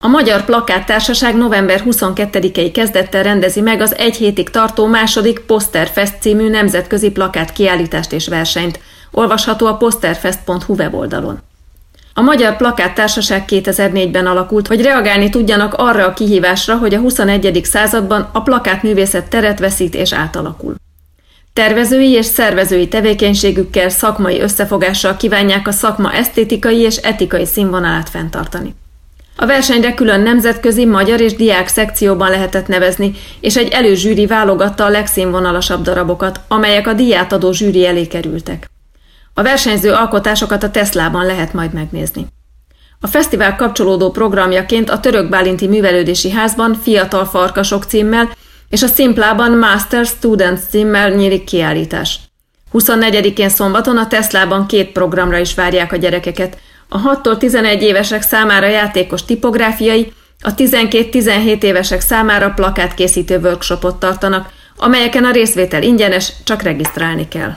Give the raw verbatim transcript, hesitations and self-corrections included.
A Magyar Plakáttársaság november huszonkettedikei kezdettel rendezi meg az egy hétig tartó második Posterfest című nemzetközi plakát kiállítást és versenyt, olvasható a posterfest pont hu weboldalon. A Magyar Plakáttársaság kétezer-négyben alakult, hogy reagálni tudjanak arra a kihívásra, hogy a huszonegyedik században a plakátművészet teret veszít és átalakul. Tervezői és szervezői tevékenységükkel, szakmai összefogással kívánják a szakma esztétikai és etikai színvonalát fenntartani. A versenyre külön nemzetközi, magyar és diák szekcióban lehetett nevezni, és egy előzsűri válogatta a legszínvonalasabb darabokat, amelyek a díjátadó zsűri elé kerültek. A versenyző alkotásokat a Teslában lehet majd megnézni. A fesztivál kapcsolódó programjaként a Török Bálinti Művelődési Házban Fiatal Farkasok címmel és a Szimplában Master Students címmel nyílik kiállítás. huszonnegyedikén szombaton a Teslában két programra is várják a gyerekeket. A hattól tizenegy évesek számára játékos tipográfiai, a tizenkét-tizenhét évesek számára plakátkészítő workshopot tartanak, amelyeken a részvétel ingyenes, csak regisztrálni kell.